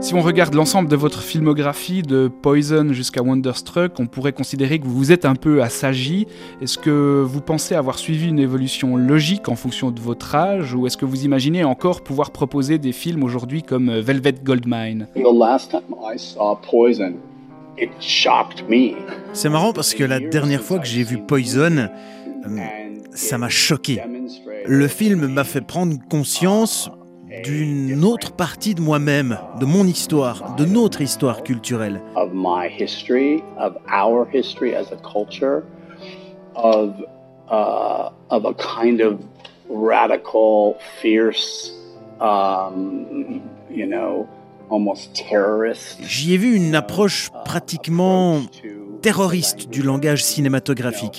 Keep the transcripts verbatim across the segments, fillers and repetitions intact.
Si on regarde l'ensemble de votre filmographie, de Poison jusqu'à Wonderstruck, on pourrait considérer que vous êtes un peu assagi. Est-ce que vous pensez avoir suivi une évolution logique en fonction de votre âge, ou est-ce que vous imaginez encore pouvoir proposer des films aujourd'hui comme Velvet Goldmine ? The last time I saw Poison, it shocked me. C'est marrant parce que la dernière fois que j'ai vu Poison, euh, ça m'a choqué. Le film m'a fait prendre conscience d'une autre partie de moi-même, de mon histoire, de notre histoire culturelle. Of my history, of our history as a culture, of uh, of a kind of radical, fierce, um, you know, almost terrorist. J'y ai vu une approche pratiquement terroriste du langage cinématographique.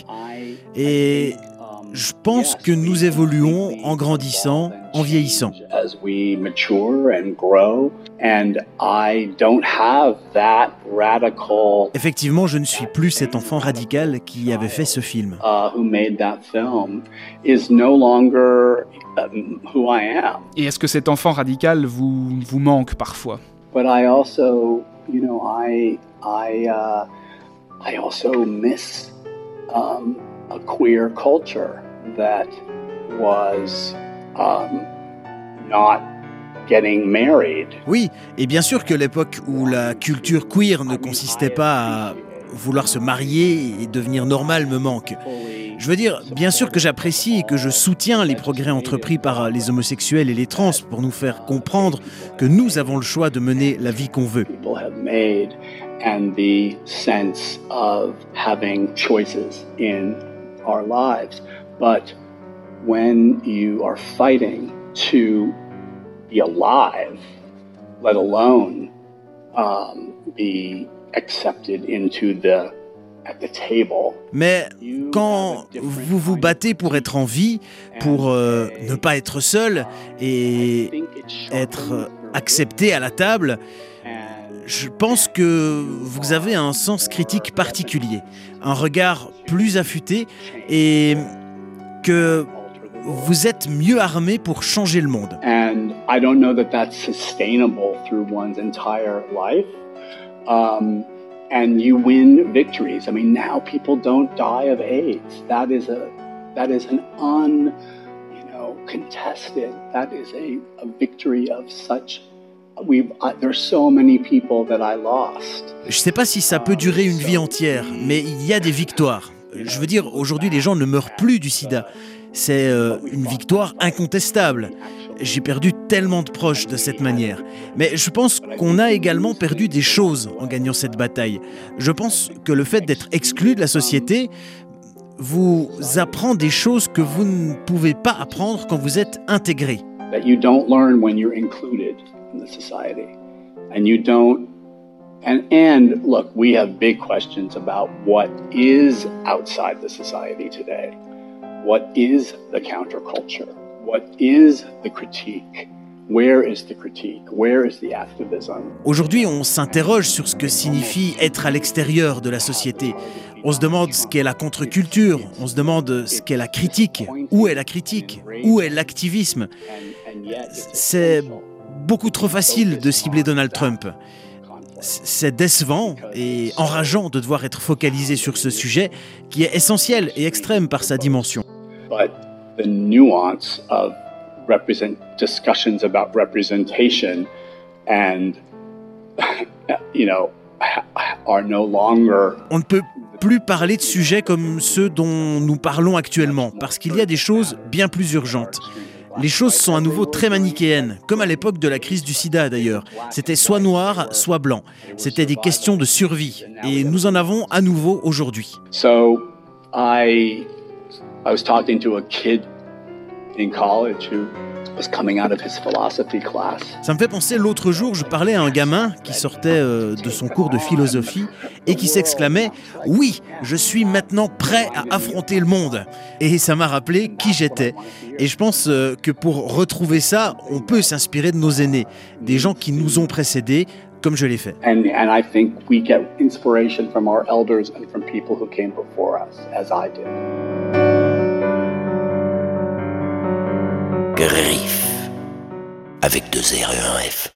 Et je pense que nous évoluons en grandissant, en vieillissant. As we mature and grow, and I don't have that radical. Effectivement, je ne suis plus cet enfant radical qui avait fait ce film. Uh, who made that film is no longer um, who I am. Et est-ce que cet enfant radical vous, vous manque parfois ? But I also, you know, I I uh, I also miss um, a queer culture that was um, not getting married. Oui, et bien sûr que l'époque où la culture queer ne consistait pas à vouloir se marier et devenir normal me manque. Je veux dire, bien sûr que j'apprécie et que je soutiens les progrès entrepris par les homosexuels et les trans pour nous faire comprendre que nous avons le choix de mener la vie qu'on veut. People have made and the sense of having choices in our lives. But when you are fighting to be alive, let alone um, be accepted into the at the table. Mais quand vous vous battez pour être en vie, pour euh, ne pas être seul et être accepté à la table, je pense que vous avez un sens critique particulier, un regard plus affûté et que vous êtes mieux armé pour changer le monde. And I don't know that that's sustainable through one's entire life. Um, and you win victories. I mean, now people don't die of AIDS. That is a that is an un, you know, contested. That is a, a victory of such. We've uh, there's so many people that I lost. Je sais pas si ça peut durer une vie entière, mais il y a des victoires. Je veux dire, aujourd'hui, les gens ne meurent plus du sida. C'est euh, une victoire incontestable. J'ai perdu tellement de proches de cette manière. Mais je pense qu'on a également perdu des choses en gagnant cette bataille. Je pense que le fait d'être exclu de la société vous apprend des choses que vous ne pouvez pas apprendre quand vous êtes intégré. That you don't learn when you're included in the society. And you don't And, and look, we have big questions about what is outside the society today. What is the counterculture? What is the critique? Where is the critique? Where is the activism? Aujourd'hui, on s'interroge sur ce que signifie être à l'extérieur de la société. On se demande ce qu'est la contre-culture, on se demande ce qu'est la critique, où est la critique, où est l'activisme. C'est beaucoup trop facile de cibler Donald Trump. C'est décevant et enrageant de devoir être focalisé sur ce sujet qui est essentiel et extrême par sa dimension. But the nuance of represent discussions about representation and you know are no longer. On ne peut plus parler de sujets comme ceux dont nous parlons actuellement parce qu'il y a des choses bien plus urgentes. Les choses sont à nouveau très manichéennes, comme à l'époque de la crise du sida d'ailleurs. C'était soit noir, soit blanc. C'était des questions de survie. Et nous en avons à nouveau aujourd'hui. So, I, I was talking to a kid in college who was coming out of his philosophy class. Ça me fait penser, l'autre jour, je parlais à un gamin qui sortait euh, de son cours de philosophie et qui s'exclamait « Oui, je suis maintenant prêt à affronter le monde !» Et ça m'a rappelé qui j'étais. Et je pense euh, que pour retrouver ça, on peut s'inspirer de nos aînés, des gens qui nous ont précédés, comme je l'ai fait. And, and I think we get inspiration from our elders and from people who came before us, as I did. Griff, avec deux R et un F.